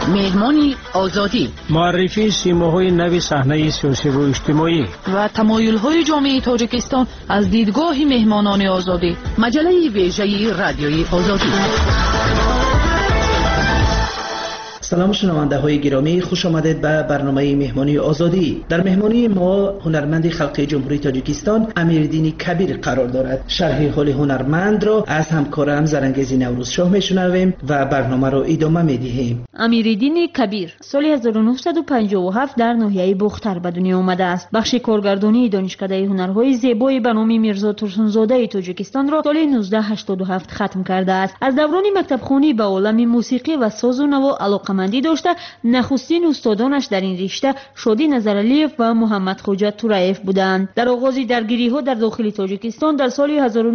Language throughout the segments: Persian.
مهمانی آزادی، معرفی سیماهای نو صحنه سیاسی و اجتماعی و تمایل‌های جامعه تاجیکستان از دیدگاه مهمانان آزادی. مجله ویژه رادیوی آزادی. سلام شنونده های گرامی، خوش آمدید به برنامه مهمانی آزادی. در مهمانی ما هنرمند خلقی جمهوری تاجیکستان امیرالدین کبیر قرار دارد. شرح حال هنرمند را از همکارم زرنگزی نوروزشاه میشنویم و برنامه را ادامه میدهیم. امیرالدین کبیر سال 1957 در ناحیه بختر به دنیا آمده است. بخش کارگردانی دانشکده هنرهای زیبای به نام میرزا ترسونزاده تاجیکستان را سال 1987 ختم کرده است. از دوران مکتبخوانی به عالم موسیقی و ساز و نوا علاقه مندی داشته. نخستین استادانش در این رشته شادی نظرعلیف و محمد خوجا تورایف بودند. در آغاز درگیری ها در داخل تاجیکستان در سال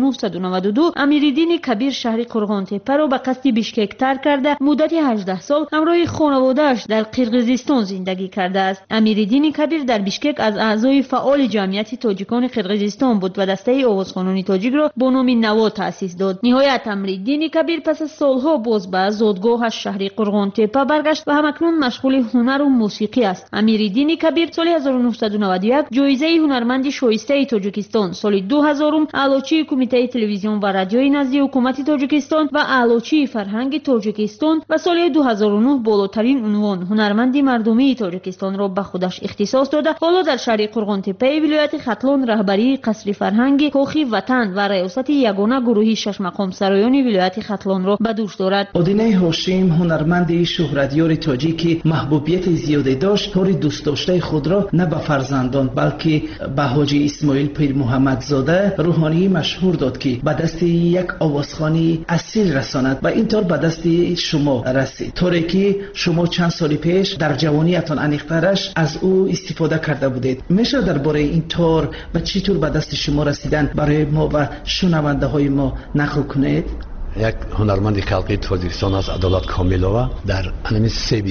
1992 امیرالدین کبیر شهر قرغان تپه را به قصد بیشکک ترک کرده مدت 18 سال همراه خانواده‌اش در قرقیزستان زندگی کرده است. امیرالدین کبیر در بیشکک از اعضای فعال جمعیت تاجیکان قرقیزستان بود و دسته آوازخوانان تاجیک را با نام نوا تأسیس داد. نهایت امیرالدین کبیر پس از سالها باز به زادگاهش شهر قرغان تپه برگشت و همکنون مشغول هنر و موسیقی است. امیرالدین کبیر سال 1991 جایزه هنرمند شایسته تاجیکستان، سال 2000 اعلاچی کمیته تلویزیون و رادیوی نزد حکومت تاجیکستان و اعلاچی فرهنگ تاجیکستان و سال 2009 بالاترین عنوان هنرمند مردمی تاجیکستان را به خودش اختصاص داده. حالا در شهر قرغان تپه ولایت ختلان رهبری قصر فرهنگ کاخ وطن و ریاست یگانه گروهی شش مقام سرایان ولایت ختلان را به دوش دارد. آدینه هاشم هنرمند شهرتیار تاجیکی محبوبیت زیادی داشت. کار دوست داشته خود را نه به فرزندان بلکه به حاجی اسماعیل پیر محمدزاده روحانی مشهور داد که به دست یک آوازخوانی اصیل رساند و اینطور به دست شما رسید. طوری که شما چند سال پیش در جوانیتان انیخترش از او استفاده کرده بودید. میشه درباره این تار و چطور به دست شما رسیدن برای ما و شنونده های ما نقل کنید؟ یک هنرمند خلقی تاجیکستان از عدالت کاملова در همین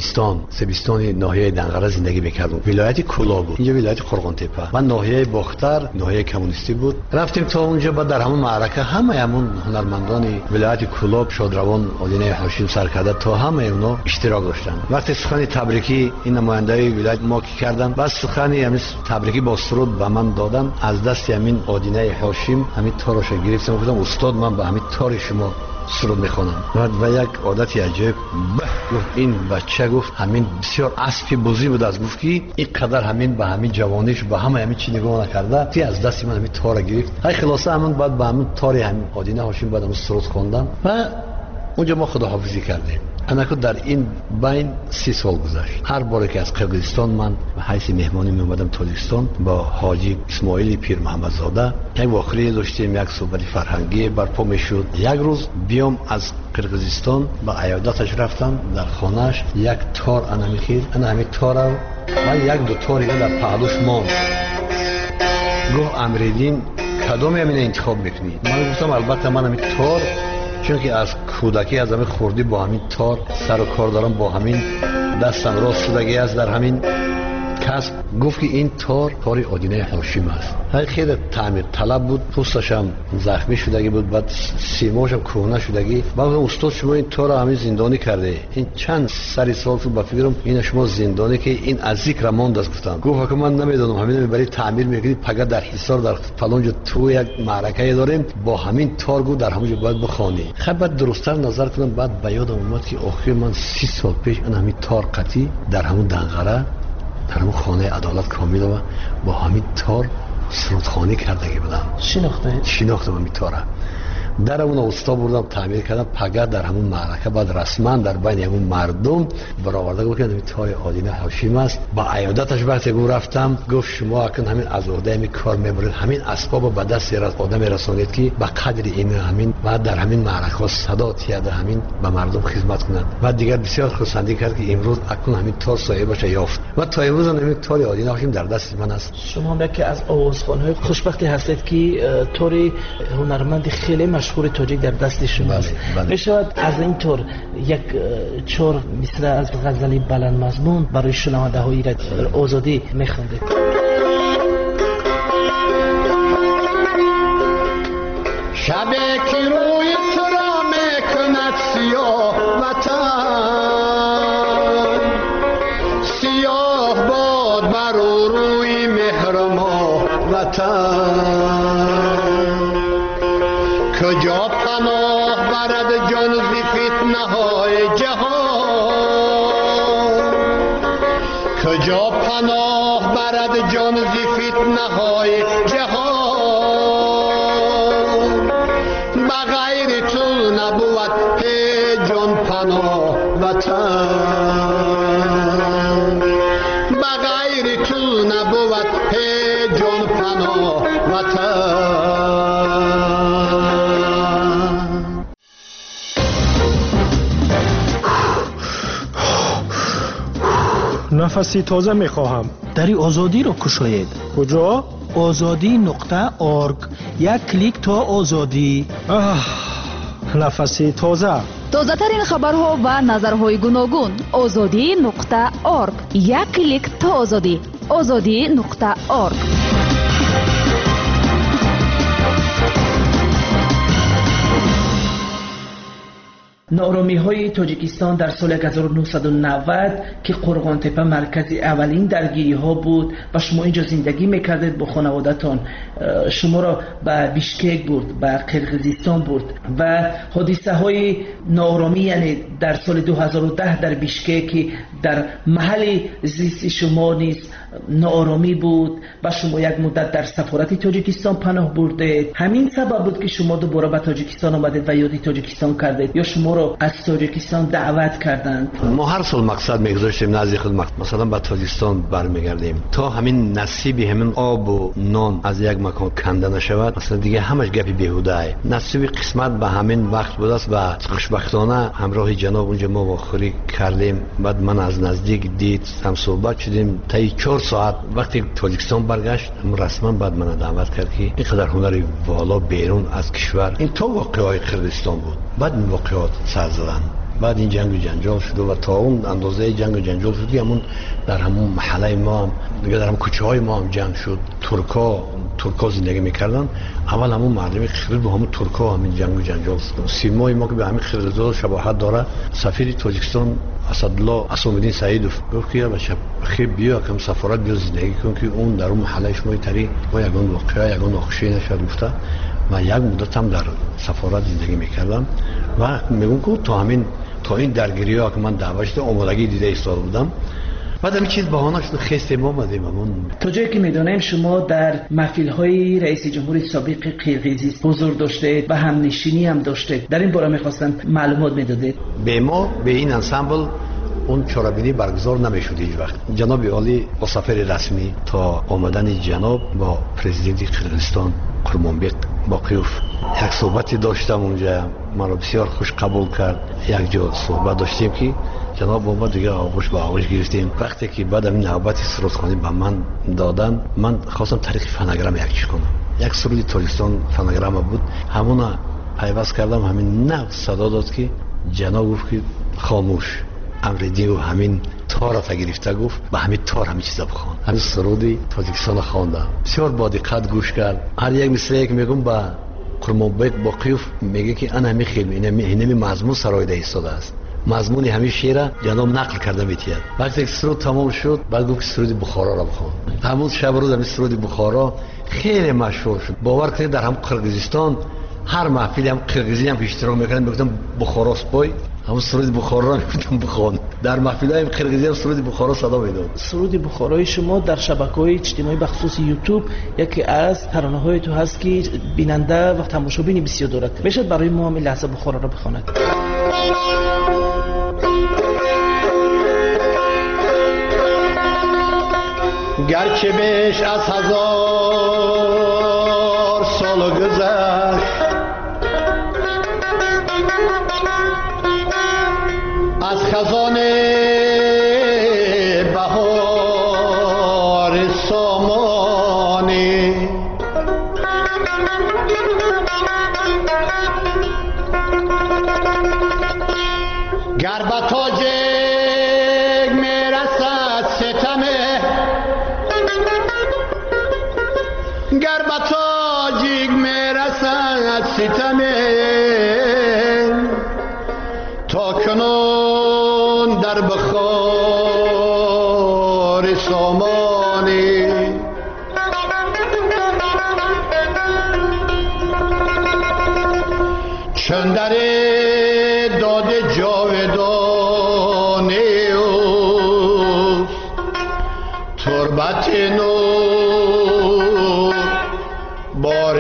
سیبستان ناحیه دنقره زندگی میکردم. ولایت کولا بود، اینجا ولایت قرغان تپه و ناحیه بختر ناحیه کمونیستی بود. رفتیم تا اونجا و در همون معرکه همون هنرمندان ولایت کولا شادروان آدینه هاشم سرکرده تا همه اونا اشتراک داشتن. وقتی سخن تبریکی این نماینده ولایت ما کردن، بعد سخن همین تبریکی با سرود به من دادن، از دست همین آدینه هاشم همین تارش گرفتم. گفتم استاد من به همین تار شما سرود میخونم و یک عادتی عجیب گفت این بچه گفت همین بسیار اسبی بزرگ بود از گفت که این قدر همین به همین جوانیش به همین چی نگاه نکرده که از دست من همین تار گرفت. های خلاصه همون بعد به همین تار همین آدینه هاشم بعد همون سرود خوندم و اونجا ما خداحافظی کردیم. انا که در این بین 30 سال گذشت. هر باری که از قرقیزستان من به حیث مهمانی می اومدم تاجیکستان با حاجی اسماعیل پیر محمدزاده یک واقعه داشتیم، یک صحبت فرهنگی برپا میشد. یک روز بیام از قرقیزستان به عیادتش رفتم، در خانهش یک تار انا میخید، انا همین تار و یک دو تاری در پهلوش ماند. گفت امیرالدین کدوم همین انتخاب میکنی؟ من گفتم البته من همین تار، چون که از کودکی از همین خوردی با همین تار سر و کار دارم، با همین دستم راست شدگی است در همین کسب. گفت که این تار آدینه هاشم است. خیلی تعمیر طلب بود، پوستش هم زخمی شدگی بود، بعد سیماش هم کهنه شدگی. بعد استاد شما این تار همین زندانی کرده، این چند سری سال تو با فکرم این شما زندانی که این از ذکر ماند است. گفتم گفت که من نمیدونم همین میبری تعمیر میکنید پگه در حصار در فلان جا تو یک معرکه داریم با همین تار گو در همونجا باید بخوانی. خب بعد درست‌تر نظر کردم، بعد به یادم اومد که آخر من 30 سال پیش این همین تار قطی در همون دنقره در همون خانه عدالت کاملova با همین تار سرودخوانی کردگی بودم. شناختم همین تاره. در اون اوستا بردم تعمیر کردم پگه در همون معرکه بعد رسما در بین همون مردم برآورده گفتم این تار آدینه هاشم است. با عیادتش وقتی رفتم گفت شما اکنون همین از عهده می کار میبرید، همین اسباب به دست آدم رسانید که به قدر این همین و در همین معرکه صدا تیاد همین به مردم خدمت کنند. و دیگر بسیار خرسندی کرد که امروز اکنون همین تار صاحبش یافت و تا امروز همین تار آدینه هاشم در دست من است. شما یکی از آوازخوان‌های خوشبختی هستید که تار هنرمند خیلی مشهور تاجیک در دست شماست. میشود از این طور یک چور مثل از غزلی بلند مضمون برای شنونده های آزادی میخوندید؟ شب که روی تو را میکند سیاه وطن، وطن کجا پناه برد جان ز فتنه های جهان کجا پناه برد جان ز فتنه های جهان بغیر تو نبود جان پناه وطن بغیر تو نبود جان پناه وطن نفسی تازه میخواهم. دری آزادی رو کشاید. کجا؟ azadi.org. یک کلیک تا آزادی. نفسی تازه. تازه ترین خبرها و نظرهای گوناگون. azadi.org. یک کلیک تا آزادی. azadi.org. نارامی های تاجیکستان در سال 1990 که قرغان تپه مرکز اولین درگیری ها بود و شما اینجا زندگی میکردید با خانوادتان، شما را به بیشکک برد، به قرقیزستان برد و حادثه های نارامی، یعنی در سال 2010 در بیشکک در محل زیست شما نیز نارامی بود و شما یک مدت در سفارت تاجیکستان پناه بردید. همین سبب بود که شما دوباره به تاجیکستان آمدید و یادی تاجیکستان کردید یا شما را از تاجیکستان دعوت کردند؟ ما هر سال مقصد میگذاشتیم نزدیک خود مثلا به تاجیکستان برمیگردیم تا همین نصیبی همین آب و نان از یک مکان کنده نشود، مثلا دیگه همش گپی بیهوده ای. نصیب قسمت به همین وقت بود است و خوشبختانه همراه جناب اونجا ما واخوری کردیم. بعد من از نزدیک دید، هم صحبت شدیم تا 4 ساعت. وقتی تاجیکستان برگشت رسما بعد من دعوت کرد که اینقدر هنری والا بیرون از کشور، این تو واقعای کردستان بود. بعد این واقعات سر زدن، بعد این جنگ و جنجال شد و تا اون اندازه جنگ و جنجال شد که همون در همون محله ما هم دیگه در همون کوچه های ما هم جنگ شد. ترکا زندگی میکردن. اول همون مردمی خرید با همون ترکا همین جنگ و جنجال شد. سیمای ما که به همین خردزاد شباهت داره. سفیر تاجیکستان اسدالله اسامالدین سعیدوف گفت که بچه خیلی بیا کم سفارت بیا زندگی کن که اون در اون محله شما تری با یگان واقعه یگان ناخوشی نشد گفته. من یک مدت هم در سفارت زندگی میکردم و میگم که تا این درگیری ها که من دعوت شده آمادگی دیده ایستاده بودم. بعد همین چیز بهانه شد خسته ما آمدیم. تا جایی که میدونیم شما در محفل های رئیس جمهور سابق قرقیزستان حضور داشتید و همنشینی هم داشتید. در این باره میخواستم معلومات میدادید. به ما به این انسامبل اون چاره‌بینی برگزار نمیشد هیچ وقت. جناب عالی با سفر رسمی تا آمدن جناب با پرزیدنت قرقیزستان قرمانبک باقیوف یک صحبتی داشتم اونجا، ما رو بسیار خوش قبول کرد. یک جا صحبت داشتیم که جناب با ما دیگه آغوش به آغوش گرفتیم. وقتی که بعد این نوبت سرودخوانی به من دادن، من خواستم طریق فناگرام یکیش کنم. یک سرود تاجیکستان فناگرام بود، همون پیوست کردم. همین نه صدا داد که جناب گفت که خاموش امردی و همین تار تا گرفته گفت به همین تار همین چیزا بخوان. همین سرودی تاجیکستان خواندم، بسیار با دقت گوش کرد. هر یک مثلی که میگم با قرمانبک باقیوف میگه که انا همین خیلی اینمی مضمون سرایده ایستاده است. مضمون همین شعر جناب نقل کرده میتید. وقتی سرود تمام شد بعد گفت سرود بخارا را بخوان. همون شب روز همین سرود بخارا خیلی مشهور شد. باور کنید در هم قرقیزستان هر محفلی هم قرقیزی هم اشتراک میکردن، میگفتن بخارا سپای، همون سرود بخارا را میگفتن بخوان. در محفل‌های قرقیزی هم سرود بخارا صدا میداد. سرود بخارای شما در شبکه‌های اجتماعی بخصوص یوتیوب یکی از ترانه‌های تو هست که بیننده و تماشابین بسیار دارد. میشد برای ما هم لحظه بخارا را بخواند. گرچه بیش از 1000 سال گذشت از خزان بهار سامانی، گر به تاجک میرسد ستمه، گر به تاجک میرسد ستمه، تا کنون در بخار سامانی یاد جاودانه اوست تربت نور بار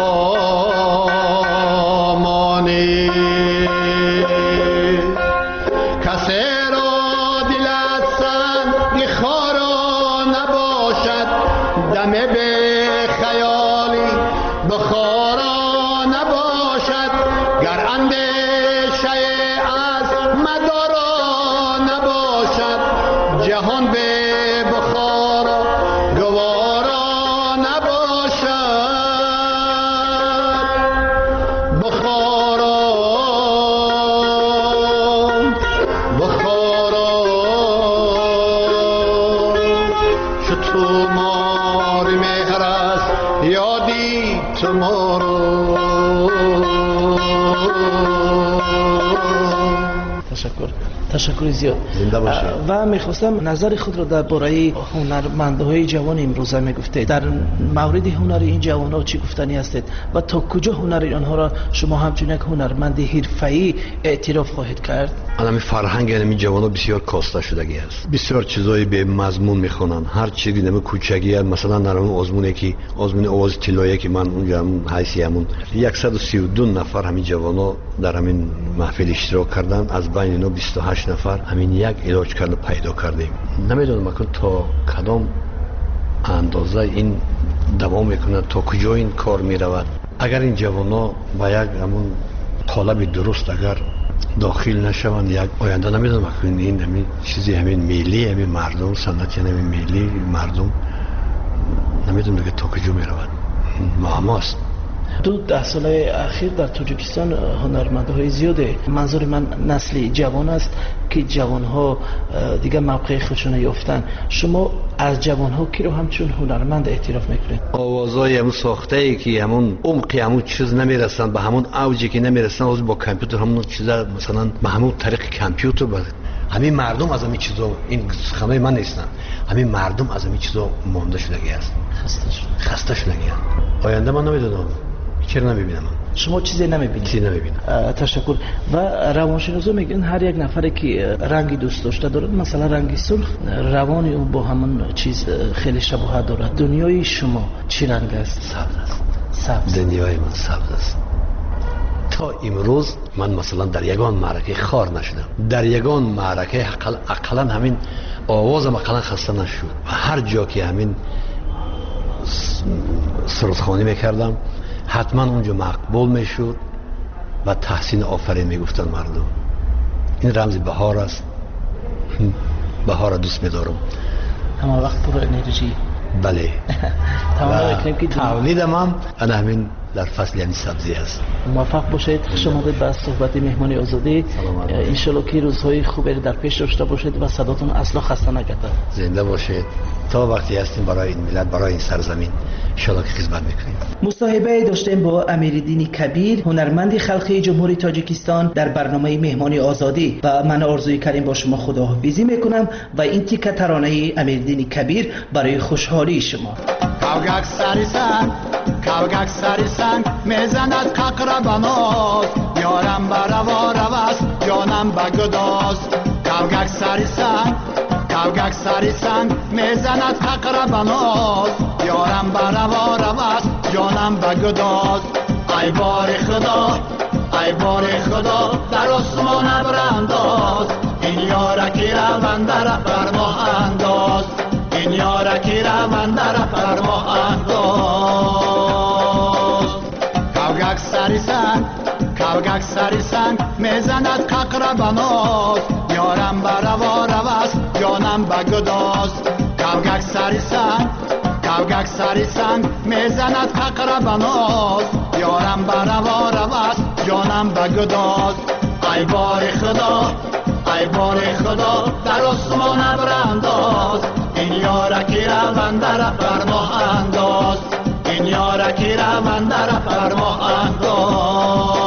سامانه کسی را دلت سنگ خارا نباشد دم به خیالی بخارا نباشد گر اندیشه از مدارا نباشد جهان به بخارا گوارا نباشد بخارا بخارا چو تو مار مهر است یادی تو مارو تشکر زیاد. زنده باشید. و میخواستم نظر خود را درباره هنرمندهای جوان امروزه میگفتید. در مورد هنر این جوانها چی گفتنی هستید و تا کجا هنر آنها را شما همچون یک هنرمند حرفه‌ای اعتراف خواهید کرد؟ الان فرهنگ این جوانان بسیار کاسته شدگی است. بسیار چیزای به مضمون میخونن. هر چیزی نمی کوچگی است. مثلا در اون آزمونه که آزمون آواز طلایی که من اونجا حیثیتمون 132 نفر همین جوانا در همین محفل اشتراک کردن. از بین اینا 28 نفر همین یک علاج کرده پیدا کردیم. نمیدونم اکنون تا کدام اندازه این دوام میکنه، تا کجا این کار میرود. اگر این جوانا با یک همون قالب درست اگر داخل نشوند، یک آینده نمیدونم اکنون این همین چیزی همین ملی همین مردم سنت یعنی همین ملی مردم نمیدونم دیگه تا کجا میرود. معماست. 10 ساله اخیر در تاجیکستان هنرمندهای زیاده. منظور من نسل جوان است که جوانها دیگه موقع خودشون یافتن. شما از جوانها کی رو همچون هنرمند اعتراف میکنید؟ آوازای همون ساخته ای که همون عمقی همون چیز نمیرسن، به همون اوجی که نمیرسن، از با کامپیوتر همون چیزا مثلا به همون طریق کامپیوتر همین مردم از همین چیزا، این سخنای من نیستن، همین مردم از همین چیزا مونده شدگی است، خسته شدگی است. آینده من نمیدونم، چرا نمیبینم. شما چیزی نمیبینید؟ چیزی نمیبینم. تشکر. و روانشناسا میگن هر یک نفری که رنگی دوست داشته دارد، مثلا رنگی سرخ، روان او با همون چیز خیلی شباهت دارد. دنیای شما چی رنگ است؟ سبز است. سبز. دنیای من سبز است. تا امروز من مثلا در یگان معرکه خار نشدم. در یگان معرکه اقلا همین آوازم اقلا خسته نشد. و هر جا که همین سرودخوانی میکردم حتما اونجا مقبول میشد و تحسین آفرین میگفتن مردم. این رمز بهار است. بهار دوست میدارم. همه وقت پر انرژی. بله. تولیدم هم همین در فصل یعنی سبزی است. موفق باشید. خوش آمدید به صحبت مهمان آزادی. انشالله که روزهای خوبی در پیش داشته باشید و صداتون اصلا خسته نگردد. زنده باشید. تا وقتی هستیم برای این ملت، برای این سرزمین انشالله که خدمت میکنیم. مصاحبه داشتیم با امیرالدین کبیر، هنرمند خلقی جمهوری تاجیکستان در برنامه مهمان آزادی. و من آرزوی کردیم با شما خداحافظی میکنم و این تیکه ترانه امیرالدین کبیر برای خوشحالی شما. کاوگک سری سنگ میزند ققر بناز یارم بروا روست جانم بگداز. کاوگک سری سنگ میزند ققر بناز یارم بروا روست جانم بگداز. ای بار خدا در آسمان ابرانداز این یارکی روان در فرما انداز. این یارکی روان در فرما انداز. کاوگک سری سنگ میزند ققر بناز یارم بروا روست جانم بگداز. کاوگک سری سنگ میزند ققر بناز یارم بروا روست جانم بگداز. ای بار خدا در آسمان ابرانداز این یارکی روان در فرما انداز. این یارکی روان در فرما انداز.